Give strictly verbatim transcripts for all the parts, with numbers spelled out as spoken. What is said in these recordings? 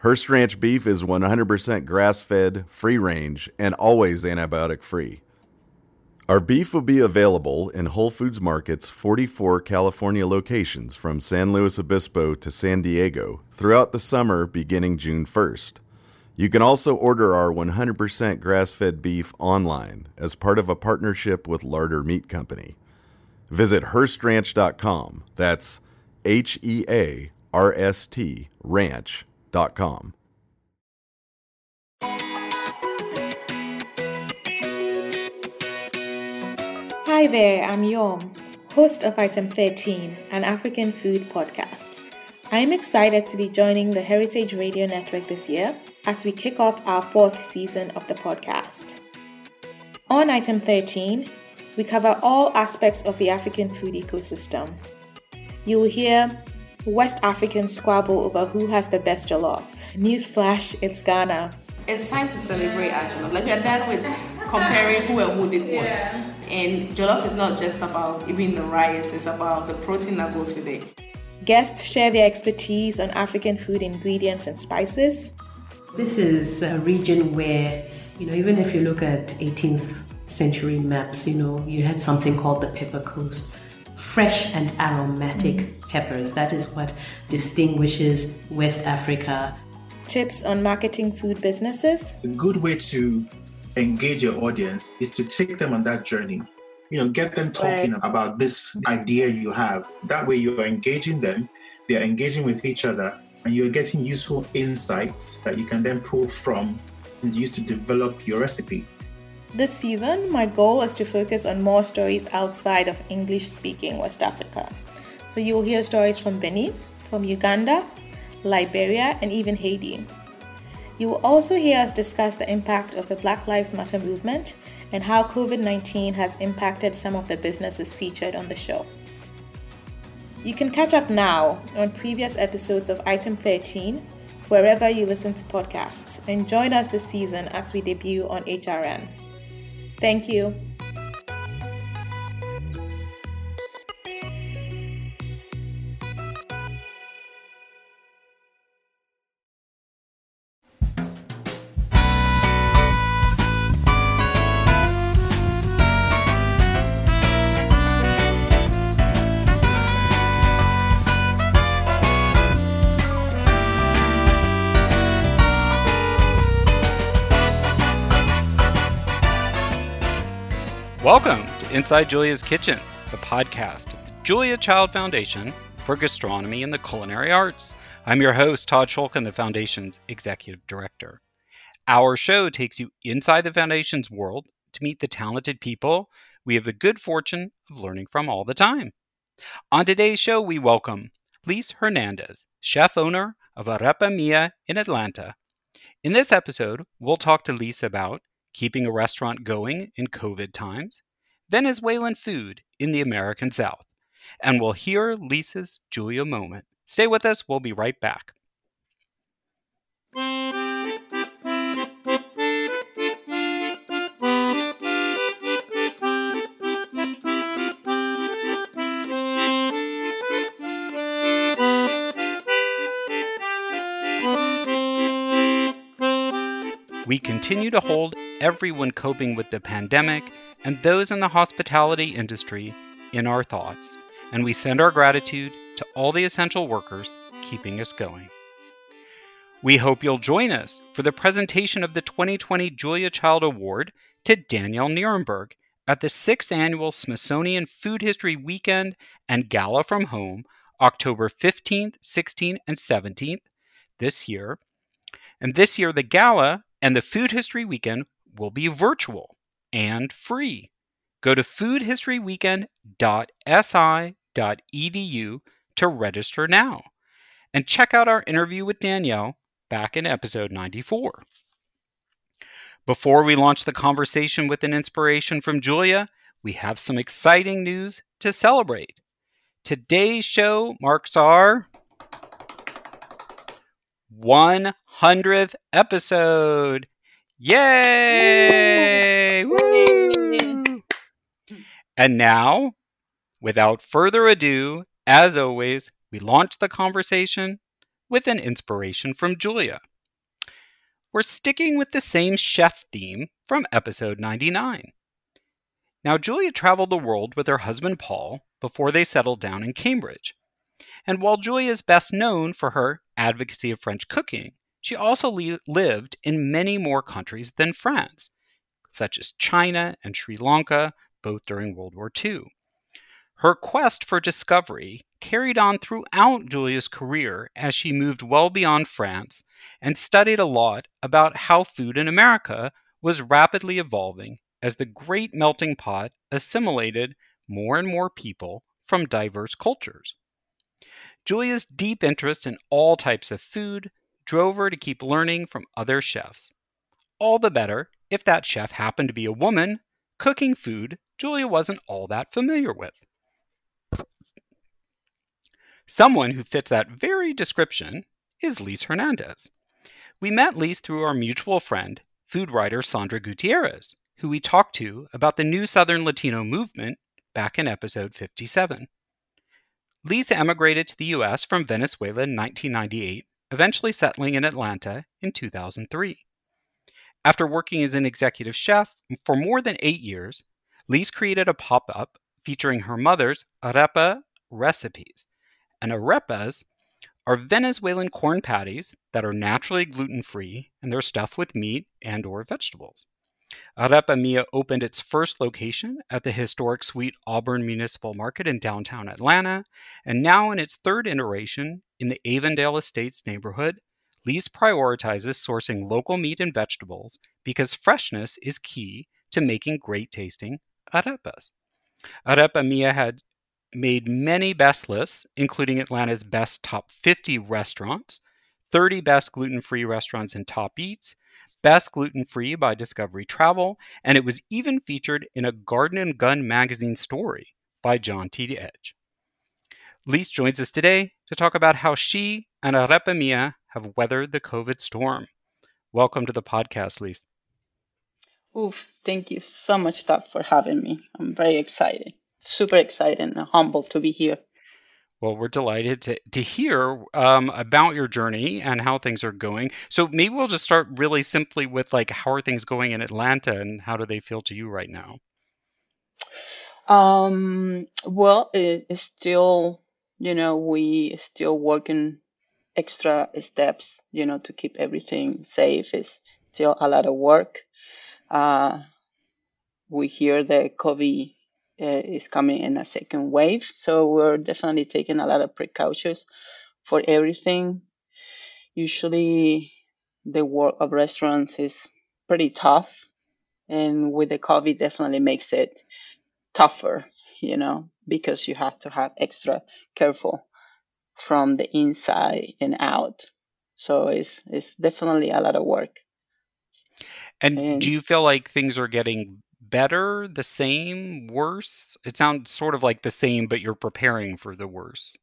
Hearst Ranch beef is one hundred percent grass-fed, free-range, and always antibiotic-free. Our beef will be available in Whole Foods Market's forty-four California locations from San Luis Obispo to San Diego throughout the summer beginning June first. You can also order our one hundred percent grass-fed beef online as part of a partnership with Larder Meat Company. Visit Hearst Ranch dot com. That's H E A R S T ranch dot com. Hi there, I'm Yom, host of Item thirteen, an African food podcast. I'm excited to be joining the Heritage Radio Network this year as we kick off our fourth season of the podcast. On Item thirteen, we cover all aspects of the African food ecosystem. You will hear West Africans squabble over who has the best jollof. Newsflash, it's Ghana. It's time to celebrate our jollof. Like, we are done with comparing who and who did what. Yeah. And jollof is not just about even the rice, it's about the protein that goes with it. Guests share their expertise on African food ingredients and spices. This is a region where, you know, even if you look at eighteenth century maps, you know, you had something called the Pepper Coast. Fresh and aromatic peppers. That is what distinguishes West Africa. Tips on marketing food businesses. A good way to engage your audience is to take them on that journey. You know, get them talking right. about this idea you have. That way you're engaging them, they're engaging with each other, and you're getting useful insights that you can then pull from and use to develop your recipe. This season, my goal is to focus on more stories outside of English-speaking West Africa. So you'll hear stories from Benin, from Uganda, Liberia, and even Haiti. You will also hear us discuss the impact of the Black Lives Matter movement and how covid nineteen has impacted some of the businesses featured on the show. You can catch up now on previous episodes of Item thirteen, wherever you listen to podcasts, and join us this season as we debut on H R N. Thank you. Welcome to Inside Julia's Kitchen, the podcast of the Julia Child Foundation for Gastronomy and the Culinary Arts. I'm your host, Todd Shulkin, the Foundation's Executive Director. Our show takes you inside the Foundation's world to meet the talented people we have the good fortune of learning from all the time. On today's show, we welcome Lise Hernandez, chef-owner of Arepa Mia in Atlanta. In this episode, we'll talk to Lise about keeping a restaurant going in COVID times, Venezuelan food in the American South, and we'll hear Lisa's Julia moment. Stay with us, we'll be right back. We continue to hold everyone coping with the pandemic and those in the hospitality industry in our thoughts, and we send our gratitude to all the essential workers keeping us going. We hope you'll join us for the presentation of the twenty twenty Julia Child Award to Danielle Nierenberg at the sixth Annual Smithsonian Food History Weekend and Gala from Home, October fifteenth, sixteenth, and seventeenth this year. And this year, the Gala and the Food History Weekend will be virtual and free. Go to food history weekend dot s i dot e d u to register now. And check out our interview with Danielle back in episode ninety-four. Before we launch the conversation with an inspiration from Julia, we have some exciting news to celebrate. Today's show marks our one hundredth episode. Yay! Woo! And now, without further ado, as always, we launch the conversation with an inspiration from Julia. we're sticking with the same chef theme from episode ninety-nine. Now, Julia traveled the world with her husband Paul before they settled down in Cambridge. And while Julia is best known for her advocacy of French cooking, she also li- lived in many more countries than France, such as China and Sri Lanka, both during World War Two. Her quest for discovery carried on throughout Julia's career as she moved well beyond France and studied a lot about how food in America was rapidly evolving as the great melting pot assimilated more and more people from diverse cultures. Julia's deep interest in all types of food drove her to keep learning from other chefs. All the better if that chef happened to be a woman cooking food Julia wasn't all that familiar with. Someone who fits that very description is Lise Hernandez. We met Lise through our mutual friend, food writer Sandra Gutierrez, who we talked to about the new Southern Latino movement back in episode fifty-seven. Lise emigrated to the U S from Venezuela in nineteen ninety-eight, eventually settling in Atlanta in two thousand three. After working as an executive chef for more than eight years, Lise created a pop-up featuring her mother's arepa recipes. And arepas are Venezuelan corn patties that are naturally gluten-free, and they're stuffed with meat and or vegetables. Arepa Mia opened its first location at the historic Sweet Auburn Municipal Market in downtown Atlanta, and now in its third iteration in the Avondale Estates neighborhood, Lise prioritizes sourcing local meat and vegetables because freshness is key to making great-tasting arepas. Arepa Mia had made many best lists, including Atlanta's best top fifty restaurants, thirty best gluten-free restaurants in Top Eats, best gluten-free by Discovery Travel, and it was even featured in a Garden and Gun magazine story by John T. Edge. Lise joins us today to talk about how she and Arepa Mia have weathered the COVID storm. Welcome to the podcast, Lise. Oof, thank you so much, Doug, for having me. I'm very excited. Super excited and humbled to be here. Well, we're delighted to, to hear um, about your journey and how things are going. So maybe we'll just start really simply with, like, how are things going in Atlanta and how do they feel to you right now? Um, well, it, it's still, you know, we still working extra steps, you know, to keep everything safe. It's still a lot of work. Uh, we hear that COVID uh, is coming in a second wave, so we're definitely taking a lot of precautions for everything. Usually, the work of restaurants is pretty tough, and with the COVID, definitely makes it tougher, you know, because you have to have extra careful from the inside and out. So it's it's definitely a lot of work. And, And do you feel like things are getting better, the same, worse? It sounds sort of like the same, but you're preparing for the worst.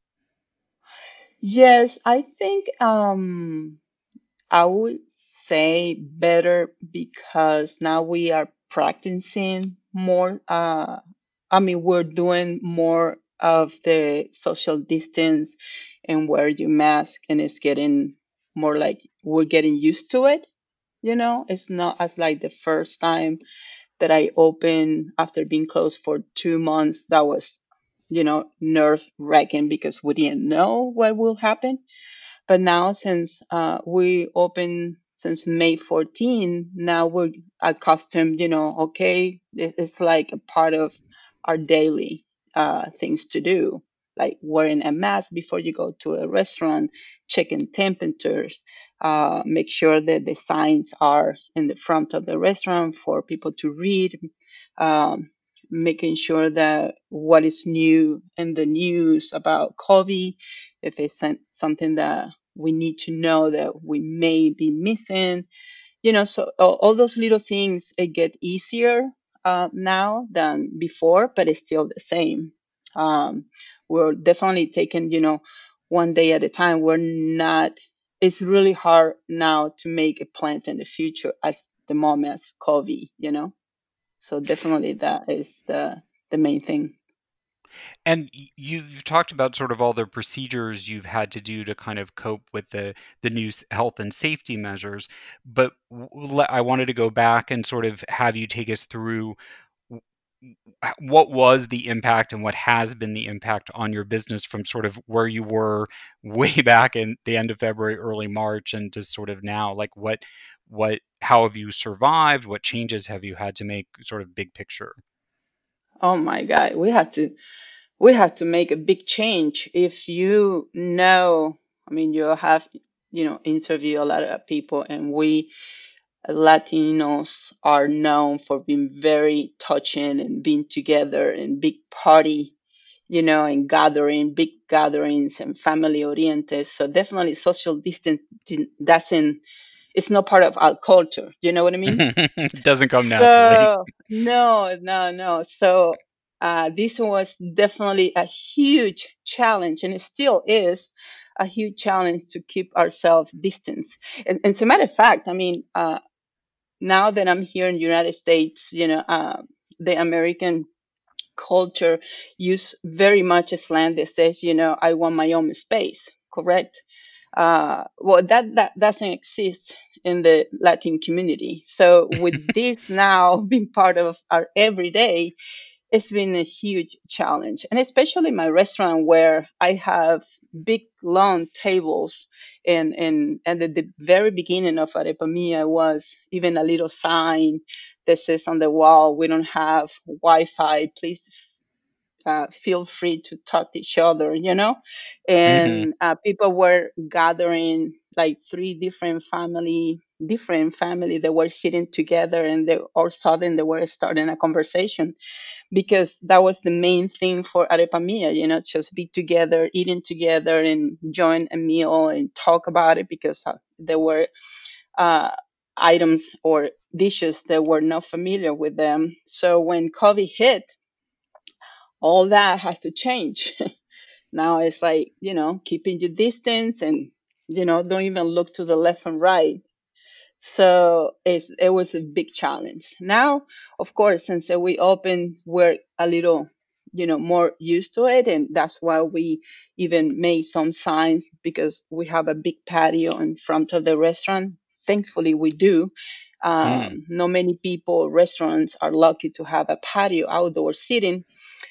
yes, I think um, I would say better because now we are practicing more. Uh, I mean, we're doing more of the social distance and wear your mask, and it's getting more like we're getting used to it. You know, it's not as like the first time that I opened after being closed for two months. That was, you know, nerve wracking because we didn't know what will happen. But now, since uh, we open since May fourteenth, now we're accustomed, you know, okay, it- it's like a part of our daily uh, things to do, like wearing a mask before you go to a restaurant, checking temperatures, uh, make sure that the signs are in the front of the restaurant for people to read, um, making sure that what is new in the news about COVID, if it's some- something that we need to know that we may be missing, you know, so all, all those little things, it get easier uh, now than before, but it's still the same. Um, we're definitely taking, you know, one day at a time. We're not, it's really hard now to make a plan in the future as the moment as COVID, you know? So definitely that is the, the main thing. And y- you've talked about sort of all the procedures you've had to do to kind of cope with the the new s- health and safety measures, but w- le- I wanted to go back and sort of have you take us through w- w- h- what was the impact and what has been the impact on your business from sort of where you were way back in the end of February, early March, and to sort of now. Like what what how have you survived? What changes have you had to make, sort of big picture? Oh my God, we had to we had to make a big change. If you know, I mean, you have, you know, interview a lot of people, and we Latinos are known for being very touching and being together and big party, you know, and gathering, big gatherings and family oriented. So definitely social distancing doesn't, it's not part of our culture. You know what I mean? It doesn't come naturally. So no, no, no. So uh, this was definitely a huge challenge, and it still is a huge challenge to keep ourselves distance. And, and as a matter of fact, I mean, uh, now that I'm here in the United States, you know, uh, the American culture use very much a slang that says, you know, I want my own space, correct? Uh, well, that, that doesn't exist in the Latin community. So with this now being part of our everyday, it's been a huge challenge. And especially my restaurant where I have big long tables, and and and at the very beginning of Arepa Mia was even a little sign that says on the wall, we don't have Wi-Fi, please uh, feel free to talk to each other, you know. Hmm. And uh, people were gathering, like three different family different family that were sitting together, and they all of a sudden they were starting a conversation, because that was the main thing for Arepa Mia, you know, just be together, eating together, and join a meal and talk about it, because uh, there were uh, items or dishes that were not familiar with them. So when COVID hit, all that has to change. Now it's like, you know, keeping your distance, and, you know, don't even look to the left and right. So it's, it was a big challenge. Now, of course, since we opened, we're a little, you know, more used to it. And that's why we even made some signs, because we have a big patio in front of the restaurant. Thankfully, we do. Mm. Um, not many people, restaurants are lucky to have a patio outdoor seating.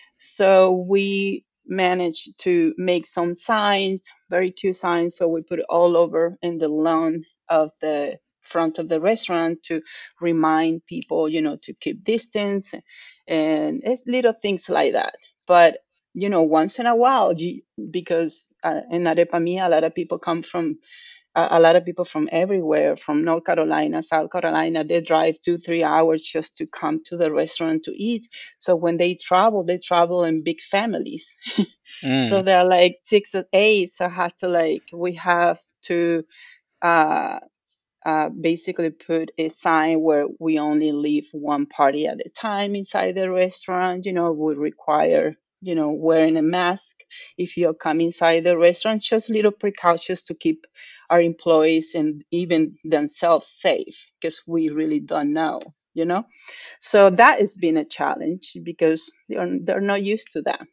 So we managed to make some signs, very cute signs. So we put it all over in the lawn of the front of the restaurant to remind people, you know, to keep distance, and it's little things like that. But you know, once in a while, you, because uh, in Arepa Mia, a lot of people come from a, a lot of people from everywhere, from North Carolina, South Carolina. They drive two, three hours just to come to the restaurant to eat. So when they travel, they travel in big families. So Mm. they're like six or eight. So I have to like, we have to uh, uh, basically put a sign where we only leave one party at a time inside the restaurant. You know, would require, you know, wearing a mask if you come inside the restaurant. Just little precautions to keep our employees and even themselves safe, because we really don't know, you know. So that has been a challenge, because they're they're not used to that,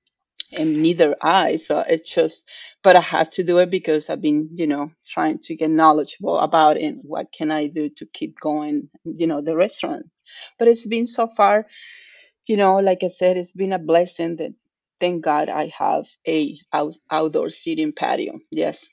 and neither I. So it's just, but I have to do it because I've been, you know, trying to get knowledgeable about it. And what can I do to keep going, you know, the restaurant. But it's been so far, you know, like I said, it's been a blessing that thank God I have a out, outdoor seating patio. Yes.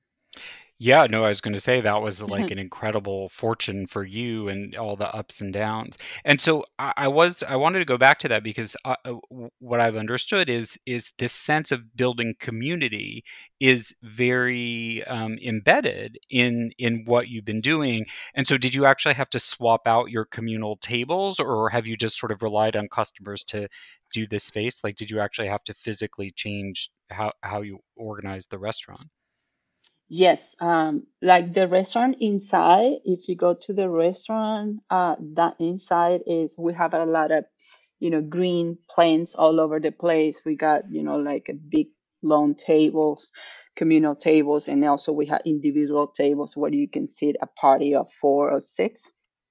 Yeah, no, I was going to say that was like an incredible fortune for you and all the ups and downs. And so I, I was I wanted to go back to that because uh, uh, w- what I've understood is is this sense of building community is very um, embedded in in what you've been doing. And so did you actually have to swap out your communal tables, or have you just sort of relied on customers to do this space? Like, did you actually have to physically change how how you organize the restaurant? Yes, um, like the restaurant inside, if you go to the restaurant, uh, that inside is, we have a lot of, you know, green plants all over the place. We got, you know, like a big long tables, communal tables, and also we have individual tables where you can sit a party of four or six.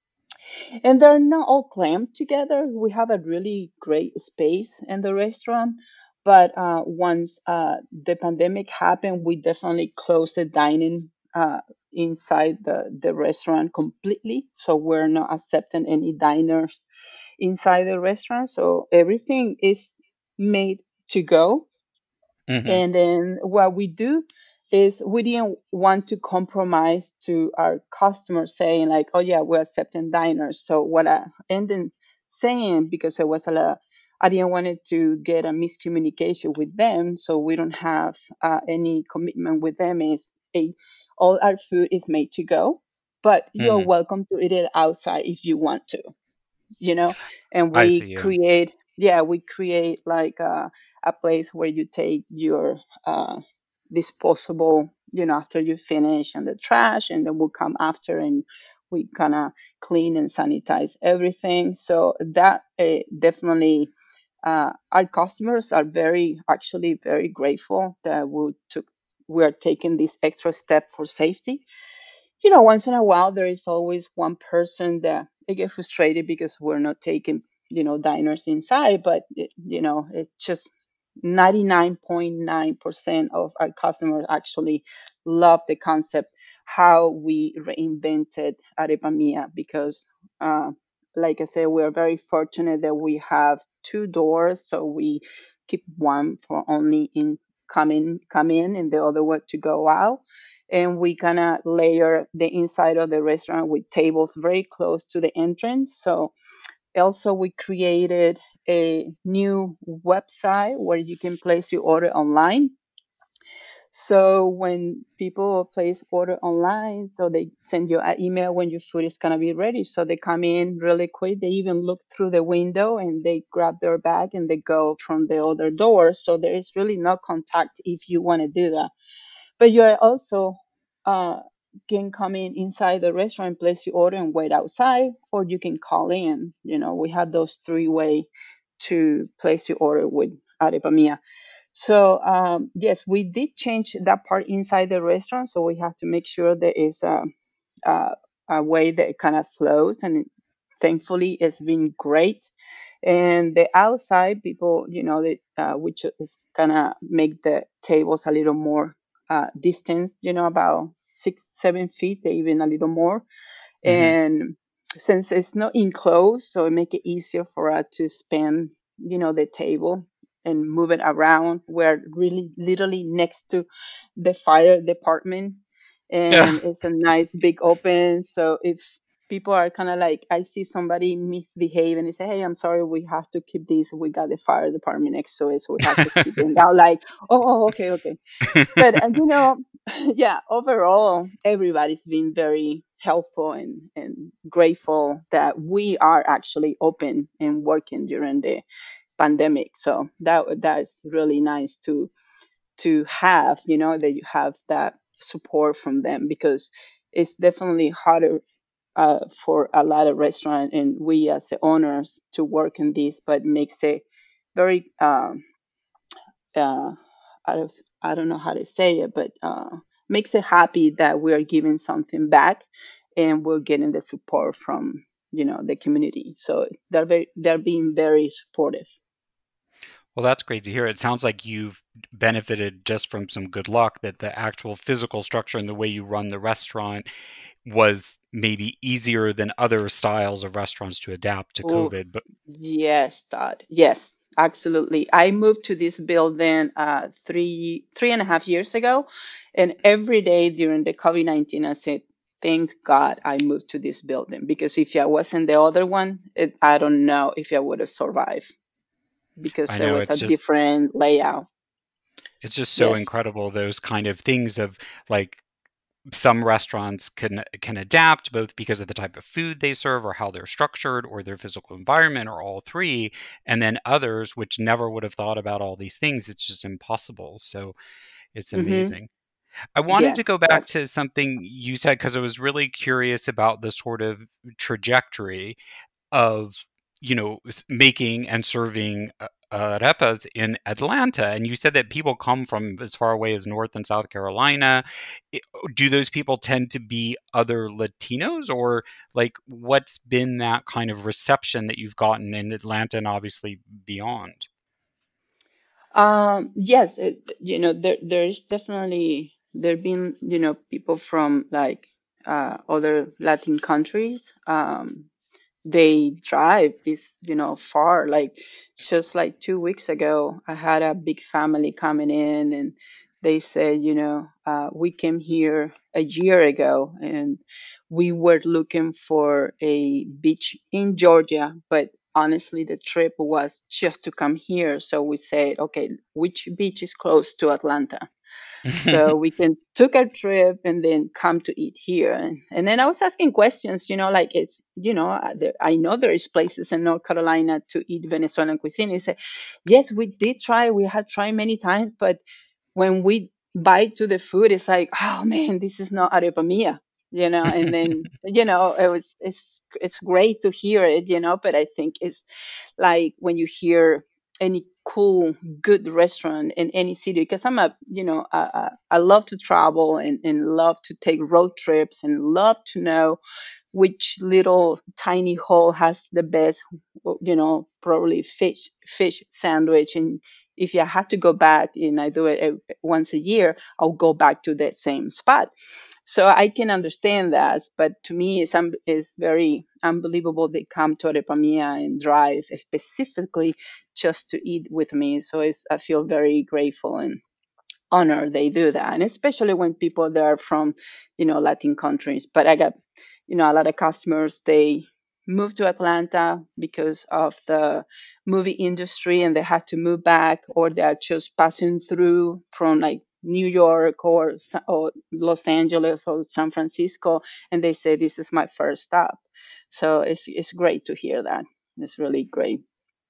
And they're not all clamped together. We have a really great space in the restaurant. But uh, once uh, the pandemic happened, we definitely closed the dining uh, inside the, the restaurant completely. So we're not accepting any diners inside the restaurant. So everything is made to go. Mm-hmm. And then what we do is we didn't want to compromise to our customers saying like, oh yeah, we're accepting diners. So what I ended saying, because it was a lot, I didn't want it to get a miscommunication with them. So we don't have uh, any commitment with them is a, all our food is made to go, but you're Mm-hmm. welcome to eat it outside if you want to, you know. And I see. we Yeah. create, yeah, we create like a, a place where you take your uh, disposable, you know, after you finish and the trash, and then we'll come after and we gonna clean and sanitize everything. So that uh, definitely uh, our customers are very actually very grateful that we took we are taking this extra step for safety. You know, once in a while there is always one person that they get frustrated because we're not taking, you know, diners inside, but it, you know, it's just ninety-nine point nine percent of our customers actually love the concept how we reinvented Arepa Mia because uh, like I said, we're very fortunate that we have two doors, so we keep one for only in come in come in and the other one to go out, and we kind of layer the inside of the restaurant with tables very close to the entrance. So also we created a new website where you can place your order online. So when people place order online, so they send you an email when your food is gonna be ready. So they come in really quick. They even look through the window and they grab their bag and they go from the other door. So there is really no contact if you want to do that. But you are also uh, can come in inside the restaurant, place your order, and wait outside, or you can call in. You know, we had those three way to place your order with Arepa Mia. So um, yes, we did change that part inside the restaurant. So we have to make sure there is a, a, a way that it kind of flows, and thankfully it's been great. And the outside people, you know, that uh, which is gonna make the tables a little more uh, distance, you know, about six, seven feet, even a little more. Mm-hmm. And since it's not enclosed, so it make it easier for us to span, you know, the table and move it around. We're really literally next to the fire department, Yeah. and it's a nice big open. So if people are kind of like, I see somebody misbehave and they say, hey, I'm sorry, we have to keep this. We got the fire department next to it, so we have to keep it down. Like, oh, oh, okay, okay. But uh, you know, yeah, overall, everybody's been very helpful and, and grateful that we are actually open and working during the pandemic. So that that's really nice to to have, you know, that you have that support from them, because it's definitely harder uh, for a lot of restaurants and we as the owners to work in this, but makes it very um, uh, I don't, I don't know how to say it, but uh, makes it happy that we're giving something back and we're getting the support from, you know, the community. So they're very, they're being very supportive. Well, that's great to hear. It sounds like you've benefited just from some good luck that the actual physical structure and the way you run the restaurant was maybe easier than other styles of restaurants to adapt to Oh, COVID. But yes, Todd. Yes, absolutely. I moved to this building uh, three three and a half years ago, and every day during the COVID nineteen, I said, "Thank God I moved to this building, because if I wasn't the other one, it, I don't know if I would have survived, I because it know was a it's just different layout." it's just so Yes. incredible, those kind of things of like some restaurants can can adapt both because of the type of food they serve or how they're structured or their physical environment or all three, and then others which never would have thought about all these things. It's just impossible. So it's Mm-hmm. amazing. I wanted to Yes. go back Yes. to something you said because I was really curious about the sort of trajectory of you know, making and serving uh, arepas in Atlanta, and you said that people come from as far away as North and South Carolina. Do those people tend to be other Latinos, or like what's been that kind of reception that you've gotten in Atlanta and obviously beyond? Um, yes, it, you know, there there's definitely there been, you know, people from like uh, other Latin countries. Um, they drive this, you know, far. Like just like two weeks ago, I had a big family coming in, and they said, you know, uh, we came here a year ago, and we were looking for a beach in Georgia, but honestly, the trip was just to come here. So we said, okay, which beach is close to Atlanta? So we can took a trip and then come to eat here. And, and then I was asking questions, you know, like it's, you know, uh, there, I know there is places in North Carolina to eat Venezuelan cuisine. He said, yes, we did try. We had tried many times, but when we bite to the food, it's like, oh man, this is not arepa mia, you know. And then, you know, it was, it's, it's great to hear it, you know, but I think it's like when you hear any cool, good restaurant in any city, because I'm a, you know, I, I love to travel and, and love to take road trips and love to know which little tiny hole has the best, you know, probably fish, fish sandwich. And if I have to go back, and I do it once a year, I'll go back to that same spot. So I can understand that, but to me, it's, um, it's very unbelievable they come to Arepa Mia and drive specifically just to eat with me. So it's, I feel very grateful and honored they do that, and especially when people that are from, you know, Latin countries. But I got, you know, a lot of customers, they moved to Atlanta because of the movie industry and they had to move back, or they're just passing through from like New York or, or Los Angeles or San Francisco, and they say, this is my first stop. So it's it's great to hear that. It's really great.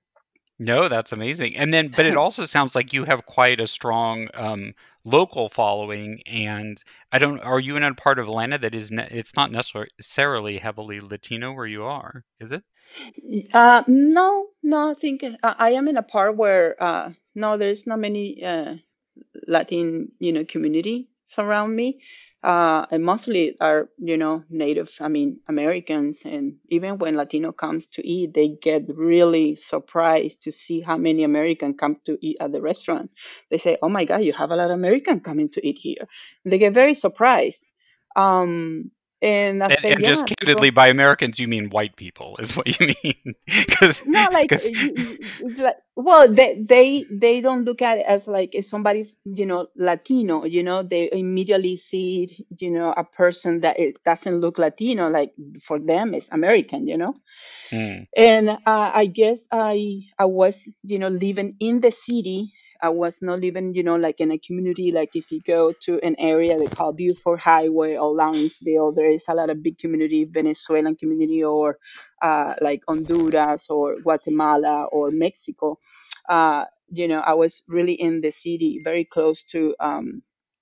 No, that's amazing. And then, but it also sounds like you have quite a strong um, local following. And I don't, are you in a part of Atlanta that is, ne- it's not necessarily heavily Latino where you are, is it? Uh, no, no, I think uh, I am in a part where, uh, no, there's not many uh, Latin, you know, community surround me. Uh, and mostly are, you know, Native, I mean, Americans. And even when Latino comes to eat, they get really surprised to see how many Americans come to eat at the restaurant. They say, oh my God, you have a lot of Americans coming to eat here. And they get very surprised. Um, And I and, say, and yeah, just candidly, people, by Americans, you mean white people, is what you mean? Because, no, like, you, you, it's like, well, they they they don't look at it as like as somebody, you know, Latino. You know, they immediately see it, you know, a person that it doesn't look Latino. Like for them, it's American. You know. mm. And uh, I guess I I was, you know, living in the city. I was not living, you know, like in a community. Like if you go to an area they call Beaufort Highway or Lawrenceville, there is a lot of big community, Venezuelan community, or uh, like Honduras or Guatemala or Mexico. Uh, you know, I was really in the city, very close to um,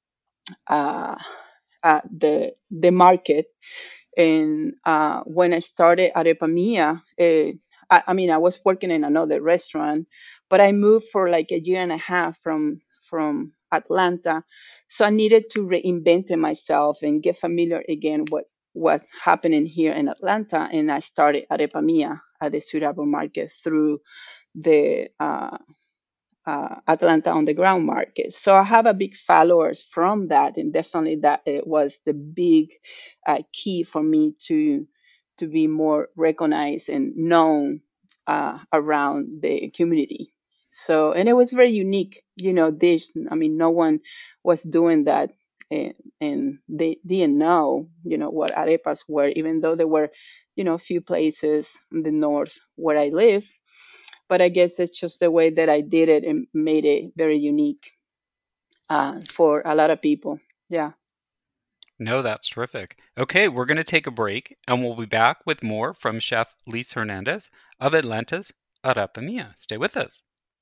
uh, uh, the the market. And uh, when I started Arepa Mia, uh, I, I mean, I was working in another restaurant, but I moved for like a year and a half from from Atlanta, so I needed to reinvent myself and get familiar again with what's happening here in Atlanta. And I started Arepa Mia at the Surabo Market through the uh, uh, Atlanta on the ground market. So I have a big followers from that, and definitely that it was the big uh, key for me to to be more recognized and known uh, around the community. So, and it was very unique, you know. This, I mean, no one was doing that, and, and they didn't know, you know, what arepas were, even though there were, you know, a few places in the north where I live. But I guess it's just the way that I did it and made it very unique uh, for a lot of people. Yeah. No, that's terrific. Okay, we're going to take a break, and we'll be back with more from Chef Lise Hernandez of Atlanta's Arepa Mia. Stay with us.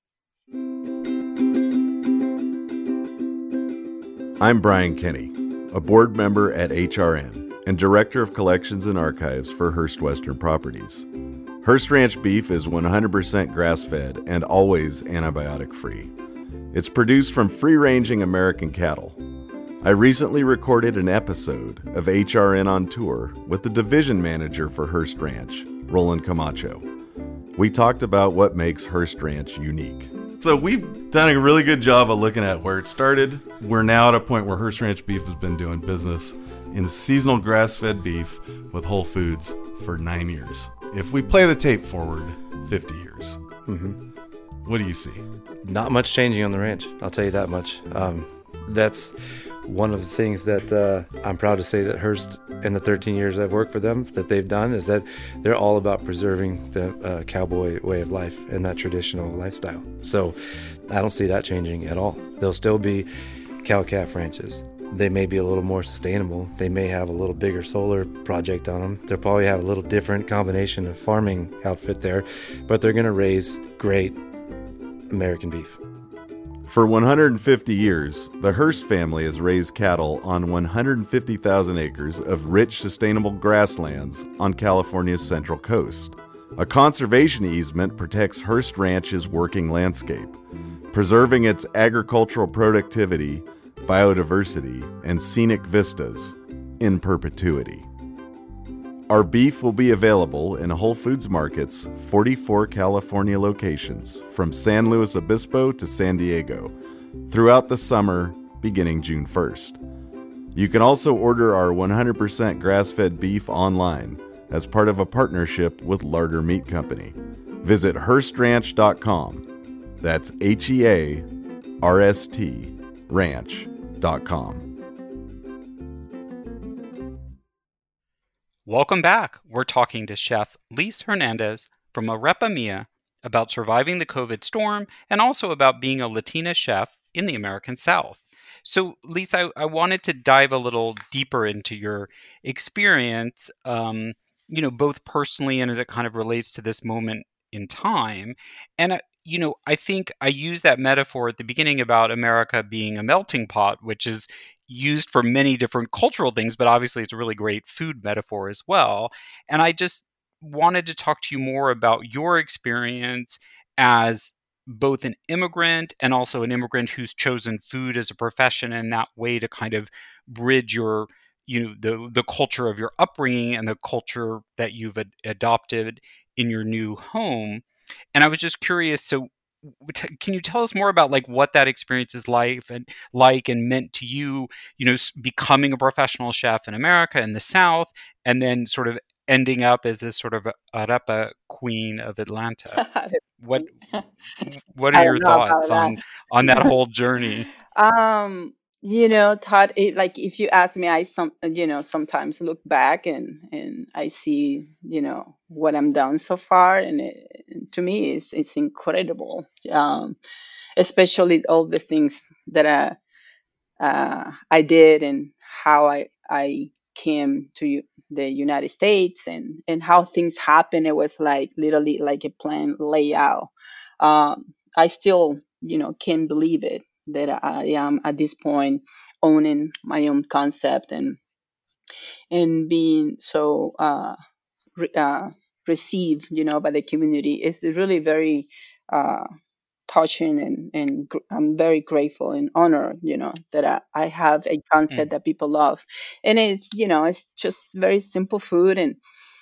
I'm Brian Kenny, a board member at H R N and Director of Collections and Archives for Hearst Western Properties. Hearst Ranch beef is one hundred percent grass-fed and always antibiotic-free. It's produced from free-ranging American cattle. I recently recorded an episode of H R N on Tour with the division manager for Hearst Ranch, Roland Camacho. We talked about what makes Hearst Ranch unique. So we've done a really good job of looking at where it started. We're now at a point where Hearst Ranch Beef has been doing business in seasonal grass-fed beef with Whole Foods for nine years. If we play the tape forward fifty years, Mm-hmm. what do you see? Not much changing on the ranch, I'll tell you that much. Um, that's one of the things that uh, I'm proud to say that Hearst, in the thirteen years I've worked for them, that they've done, is that they're all about preserving the uh, cowboy way of life and that traditional lifestyle. So I don't see that changing at all. There'll still be cow-calf ranches. They may be a little more sustainable. They may have a little bigger solar project on them. They'll probably have a little different combination of farming outfit there, but they're going to raise great American beef. For one hundred fifty years, the Hearst family has raised cattle on one hundred fifty thousand acres of rich, sustainable grasslands on California's Central Coast. A conservation easement protects Hearst Ranch's working landscape, preserving its agricultural productivity, biodiversity, and scenic vistas in perpetuity. Our beef will be available in Whole Foods Market's forty-four California locations from San Luis Obispo to San Diego throughout the summer beginning June first. You can also order our one hundred percent grass-fed beef online as part of a partnership with Larder Meat Company. Visit Hearst Ranch dot com. That's H E A R S T ranch dot com. Welcome back. We're talking to Chef Lise Hernandez from Arepa Mia about surviving the COVID storm and also about being a Latina chef in the American South. So, Lise, I, I wanted to dive a little deeper into your experience, um, you know, both personally and as it kind of relates to this moment in time. And, uh, you know, I think I used that metaphor at the beginning about America being a melting pot, which is used for many different cultural things, but obviously it's a really great food metaphor as well. And I just wanted to talk to you more about your experience as both an immigrant and also an immigrant who's chosen food as a profession in that way to kind of bridge your, you know, the the culture of your upbringing and the culture that you've ad- adopted in your new home. And I was just curious, so t- can you tell us more about like what that experience is like and like and meant to you, you know, s- becoming a professional chef in America in the South, and then sort of ending up as this sort of a arepa queen of Atlanta? What what I are don't your know about thoughts that. on on that whole journey? Um, you know, Todd, it, like if you ask me, I some you know sometimes look back and and I see you know what I'm done so far, and it, to me, it's it's incredible. Um, especially all the things that I uh, I did and how I I came to U- the United States and and how things happen. It was like literally like a plan layout. Um, I still you know can't believe it that I am at this point owning my own concept and and being so uh, re- uh, received you know by the community. It's really very uh, touching and and gr- I'm very grateful and honored, you know, that I, I have a Mm. concept that people love, and it's you know it's just very simple food and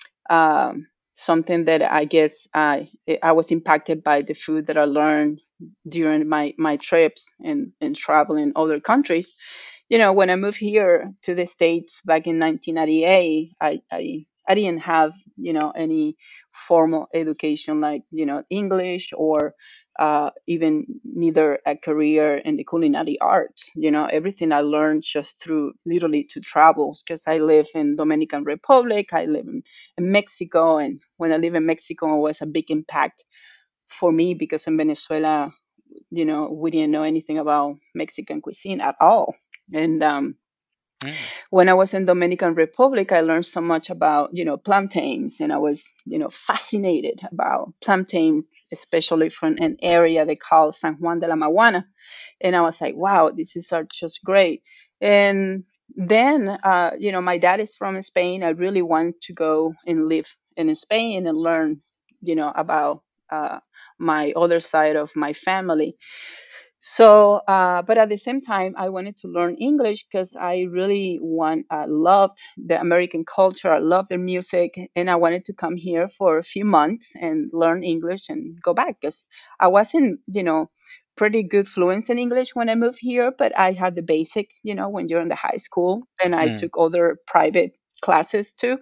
um, something that I guess I I was impacted by the food that I learned during my my trips and and traveling other countries. You know, when I moved here to the States back in nineteen ninety-eight, I I I didn't have you know any formal education like you know English or uh, even neither a career in the culinary arts. You know, everything I learned just through literally to travels because I live in Dominican Republic, I live in, in Mexico, and when I live in Mexico, it was a big impact for me because in Venezuela, you know, we didn't know anything about Mexican cuisine at all. And um, Mm. when I was in Dominican Republic, I learned so much about, you know, plantains, and I was, you know, fascinated about plantains, especially from an area they call San Juan de la Maguana. And I was like, wow, this is are just great. And then, uh, you know, my dad is from Spain. I really wanted to go and live in Spain and learn you know, about uh, my other side of my family. So, uh, but at the same time, I wanted to learn English because I really want, uh, loved the American culture. I love their music, and I wanted to come here for a few months and learn English and go back because I wasn't, you know, pretty good fluent in English when I moved here, but I had the basic, you know, when you're in the high school, and I Mm. took other private classes too.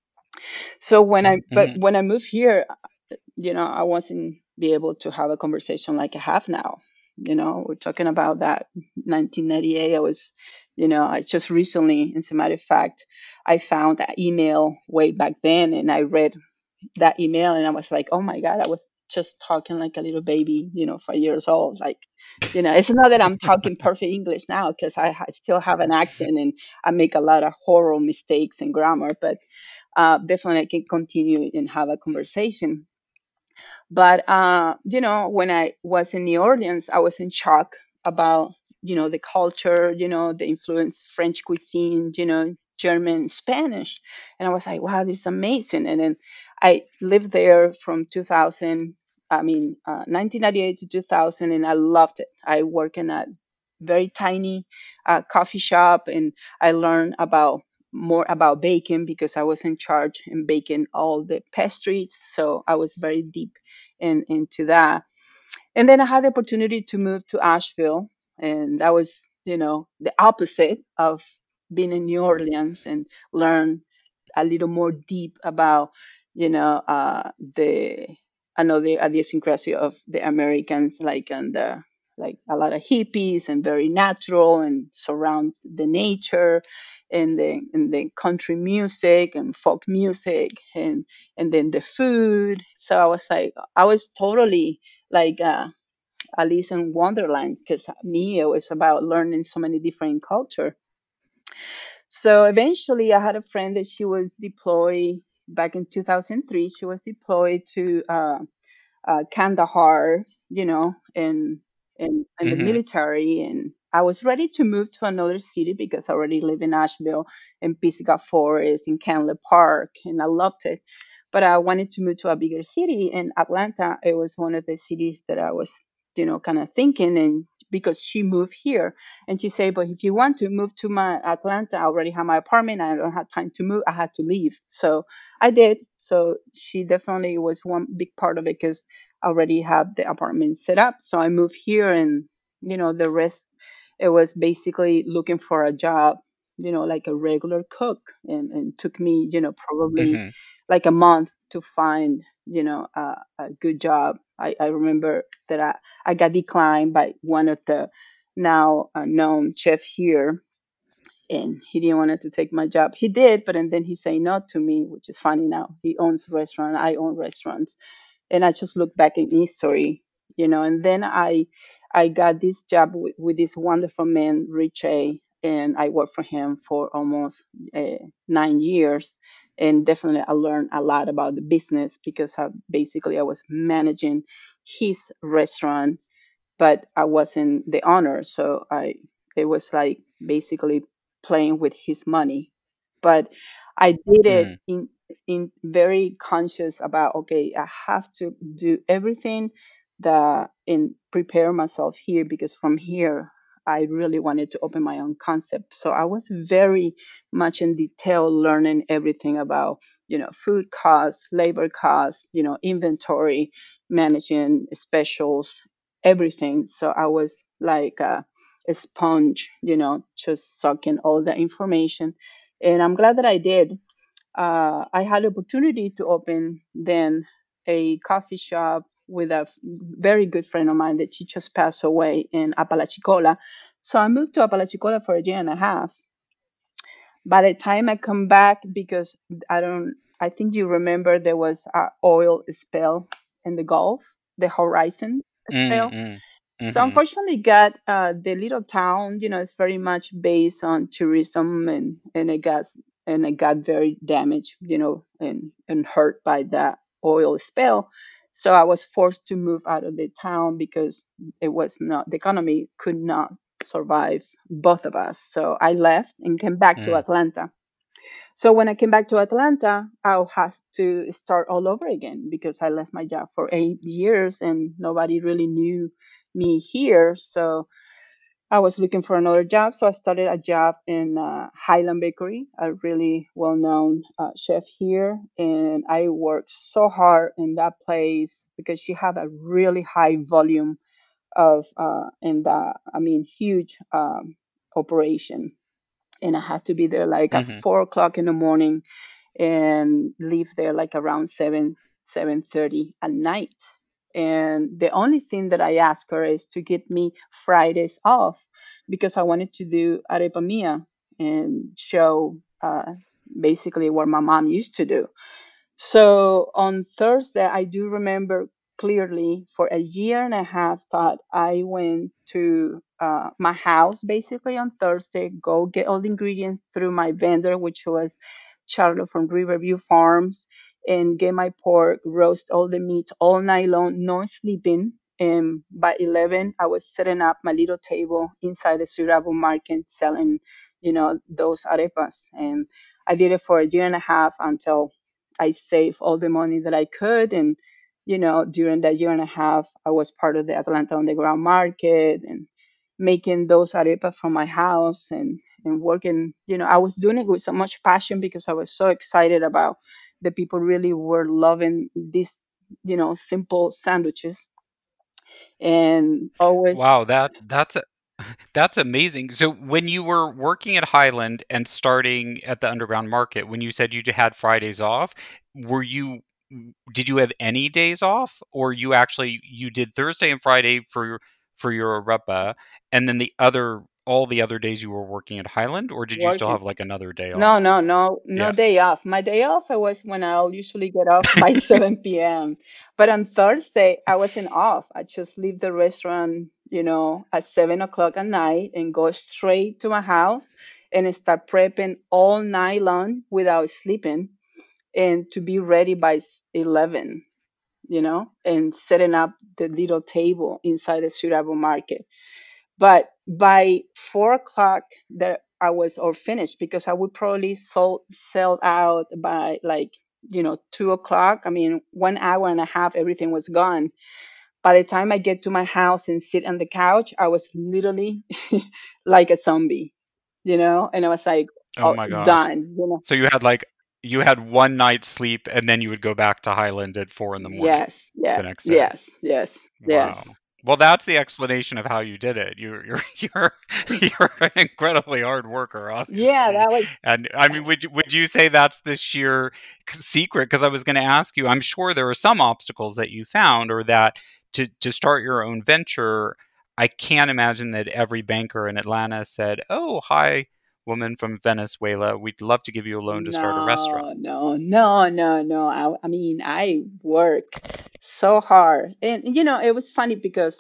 So when I, but Mhm. when I moved here, you know, I wasn't be able to have a conversation like I have now. You know, we're talking about that nineteen ninety-eight. I was, you know, I just recently, as a matter of fact, I found that email way back then, and I read that email, and I was like, oh my God, I was just talking like a little baby, you know, five years old. Like, you know, it's not that I'm talking perfect English now because I, I still have an accent and I make a lot of horrible mistakes in grammar, but uh, definitely I can continue and have a conversation. But uh, you know, when I was in New Orleans, I was in shock about, you know, the culture, you know, the influence French cuisine, you know, German, Spanish, and I was like, wow, this is amazing. And then I lived there from two thousand, I mean, uh, nineteen ninety-eight to two thousand, and I loved it. I worked in a very tiny uh, coffee shop, and I learned about more about baking because I was in charge in baking all the pastries. So I was very deep in, into that. And then I had the opportunity to move to Asheville, and that was, you know, the opposite of being in New Orleans, and learn a little more deep about, you know, uh, the I know the idiosyncrasy of the Americans, like and the like a lot of hippies and very natural and surround the nature, and the and the country music and folk music, and and then the food. So I was like, I was totally like uh, Alice in Wonderland because me, it was about learning so many different culture. So eventually, I had a friend that she was deployed back in two thousand three. She was deployed to uh, uh, Kandahar, you know, in in in the Mhm. military, and I was ready to move to another city because I already live in Asheville, in Pisgah Forest, in Kenley Park, and I loved it. But I wanted to move to a bigger city, and Atlanta, it was one of the cities that I was, you know, kind of thinking. And because she moved here, and she said, but if you want to move to my Atlanta, I already have my apartment. I don't have time to move. I had to leave. So I did. So she definitely was one big part of it because I already have the apartment set up. So I moved here, and, you know, the rest, it was basically looking for a job, you know, like a regular cook. And, and took me, you know, probably Mhm. like a month to find, you know, a, a good job. I, I remember that I, I got declined by one of the now uh, known chef here, and he didn't want to take my job. He did, but and then he said no to me, which is funny now. He owns a restaurant, I own restaurants, and I just look back in history, you know. And then I I got this job with, with this wonderful man, Rich A, and I worked for him for almost uh, nine years. And definitely, I learned a lot about the business because I, basically I was managing his restaurant, but I wasn't the owner. So I it was like basically playing with his money. But I did it Mm. in in very conscious about, okay, I have to do everything that and prepare myself here because from here I really wanted to open my own concept. So I was very much in detail learning everything about, you know, food costs, labor costs, you know, inventory, managing specials, everything. So I was like a, a sponge, you know, just sucking all the information. And I'm glad that I did. Uh, I had the opportunity to open then a coffee shop with a f- very good friend of mine that she just passed away in Apalachicola. So I moved to Apalachicola for a year and a half. By the time I come back, because I don't, I think you remember there was a oil spill in the Gulf, the Horizon Mm, spill. mm. So Mhm. unfortunately, got uh, the little town, you know, it's very much based on tourism, and and it got and it got very damaged, you know, and and hurt by that oil spill. So I was forced to move out of the town because it was not the economy could not survive both of us. So I left and came back to Mm. Atlanta. So when I came back to Atlanta, I'll have to start all over again because I left my job for eight years and nobody really knew me here. So I was looking for another job. So I started a job in uh, Highland Bakery, a really well-known uh, chef here. And I worked so hard in that place because she had a really high volume of, uh, and uh, I mean, huge um, operation. And I had to be there like at Mm-hmm. four o'clock in the morning and leave there like around seven, seven thirty at night. And the only thing that I asked her is to give me Fridays off because I wanted to do arepa mia and show uh, basically what my mom used to do. So on Thursday, I do remember clearly for a year and a half that I went to uh, my house basically on Thursday, go get all the ingredients through my vendor, which was Charlotte from Riverview Farms, and get my pork, roast all the meats all night long, no sleeping. And by eleven, I was setting up my little table inside the Surabo market selling, you know, those arepas. And I did it for a year and a half until I saved all the money that I could. And, you know, during that year and a half, I was part of the Atlanta Underground Market and making those arepas from my house and, and working, you know, I was doing it with so much passion because I was so excited about the people really were loving these, you know, simple sandwiches. And always. Wow, that that's a, that's amazing. So when you were working at Highland and starting at the Underground Market, when you said you had Fridays off, were you did you have any days off, or you actually you did Thursday and Friday for your for your arepa, and then the other all the other days you were working at Highland, or did you still Working. have like another day off? No, no, no, no Yeah. day off. My day off I was when I'll usually get off by seven p.m. But on Thursday, I wasn't off. I just leave the restaurant, you know, at seven o'clock at night and go straight to my house and start prepping all night long without sleeping and to be ready by s- eleven, you know, and setting up the little table inside the Surabo market. But by four o'clock, that I was all finished because I would probably sold sell out by like you know two o'clock. I mean, one hour and a half, everything was gone. By the time I get to my house and sit on the couch, I was literally like a zombie, you know. And I was like, Oh oh, my gosh. done, you know. So you had like you had one night's sleep, and then you would go back to Highland at four in the morning Yes, the yeah, next day. yes, yes, yes. Wow. Well, that's the explanation of how you did it. You're you're you're you're an incredibly hard worker, obviously. Yeah, that was And I mean, would you- would you say that's the sheer secret? Because I was going to ask you. I'm sure there are some obstacles that you found, or that to to start your own venture. I can't imagine that every banker in Atlanta said, "Oh, hi, woman from Venezuela. We'd love to give you a loan to start a restaurant." no, no, no, no, no. I, I mean, I work so hard, and you know, it was funny because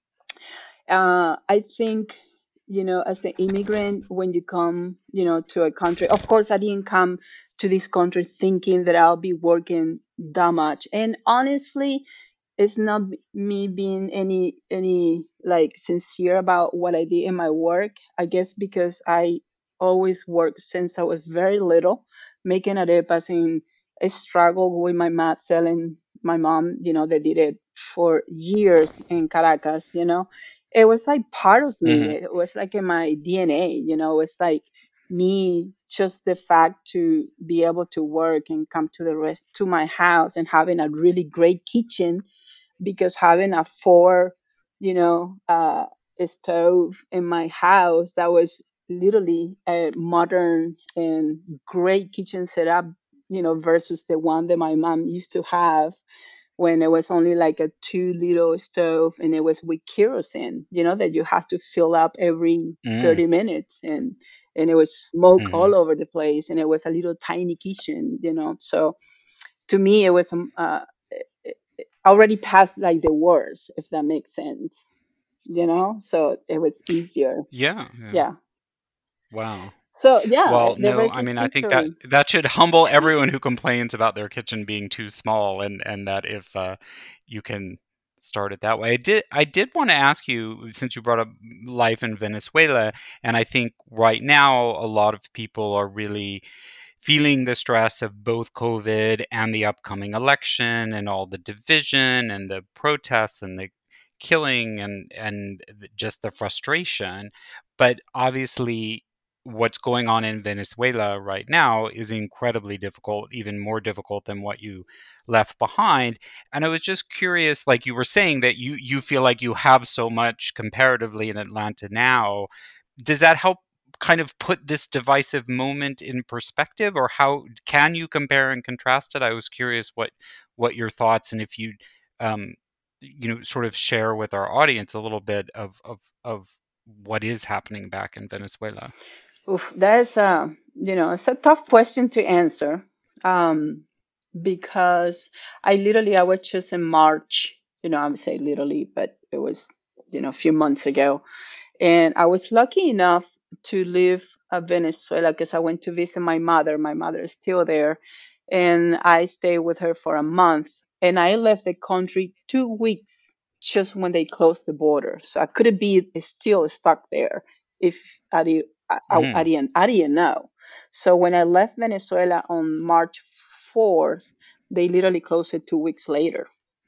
uh, I think, you know, as an immigrant, when you come, you know, to a country, of course, I didn't come to this country thinking that I'll be working that much. And honestly, it's not b- me being any any like sincere about what I did in my work. I guess because I always worked since I was very little, making arepas, and I struggled with my math selling. My mom, you know, they did it for years in Caracas, you know. It was like part of me. Hmm. It was like in my D N A, you know. It's like me, just the fact to be able to work and come to the rest to my house and having a really great kitchen, because having a four, you know, uh, stove in my house that was literally a modern and great kitchen setup, you know, versus the one that my mom used to have when it was only like a two little stove and it was with kerosene, you know, that you have to fill up every Mm. thirty minutes, and and it was smoke Hmm. all over the place, and it was a little tiny kitchen, you know. So to me, it was um, uh, it- it already past like the worst, if that makes sense, you know. So it was easier. Yeah. Yeah. Yeah. Wow. So yeah, Well, the no, rest I is mean, I think that history. that should humble everyone who complains about their kitchen being too small, and and that if uh, you can start it that way. I did I did want to ask you, since you brought up life in Venezuela, and I think right now a lot of people are really feeling the stress of both COVID and the upcoming election and all the division and the protests and the killing and and just the frustration. But obviously what's going on in Venezuela right now is incredibly difficult, even more difficult than what you left behind. And I was just curious, like you were saying, that you you feel like you have so much comparatively in Atlanta now. Does that help kind of put this divisive moment in perspective, or how can you compare and contrast it? I was curious what what your thoughts, and if you um you know sort of share with our audience a little bit of of of what is happening back in Venezuela. Oof, that's a, you know, it's a tough question to answer, um, because I literally, I was just in March, you know, I would say literally, but it was, you know, a few months ago. And I was lucky enough to leave uh, Venezuela because I went to visit my mother. My mother is still there. And I stayed with her for a month. And I left the country two weeks just when they closed the border. So I couldn't be still stuck there if I, did, I, mm-hmm. I, I, didn't, I didn't know. So when I left Venezuela on March fourth, they literally closed it two weeks later.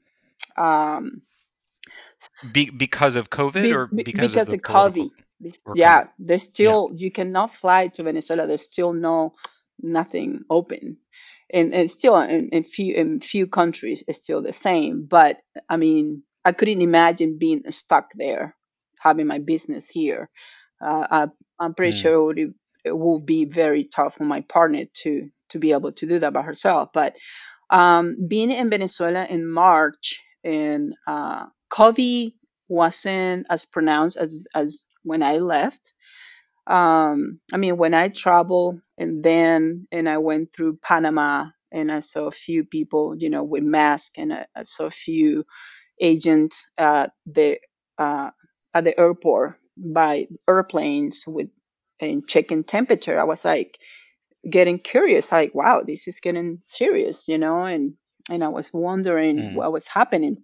Um, Be, because of COVID be, or because, because of the of COVID. Yeah, COVID. There's still, yeah. You cannot fly to Venezuela. There's still no, nothing open. And, and still in, in few in few countries it's still the same. But I mean, I couldn't imagine being stuck there, having my business here. Uh, I, I'm pretty mm. sure it would, it will be very tough for my partner to to be able to do that by herself. But um, being in Venezuela in March, and uh, COVID wasn't as pronounced as as when I left. Um, I mean, when I traveled and then, and I went through Panama and I saw a few people, you know, with masks, and I, I saw a few agents at the, uh, at the airport by airplanes with, and checking temperature. I was like getting curious, like, wow, this is getting serious, you know, and, and I was wondering mm. what was happening.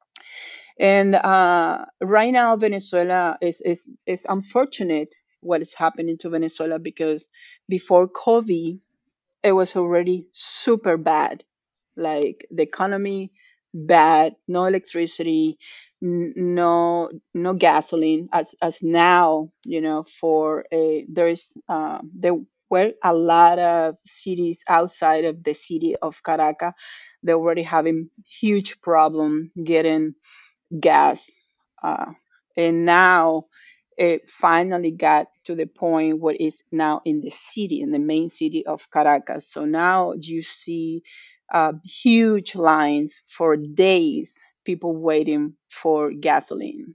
And uh, right now, Venezuela is, is, is unfortunate what is happening to Venezuela, because before COVID, it was already super bad. Like the economy, bad, no electricity, n- no no gasoline. As as now, you know, for a there's uh, there were a lot of cities outside of the city of Caracas. They're already having huge problem getting gas, uh, and now it finally got to the point where it's now in the city, in the main city of Caracas. So now you see uh, huge lines for days, people waiting for gasoline.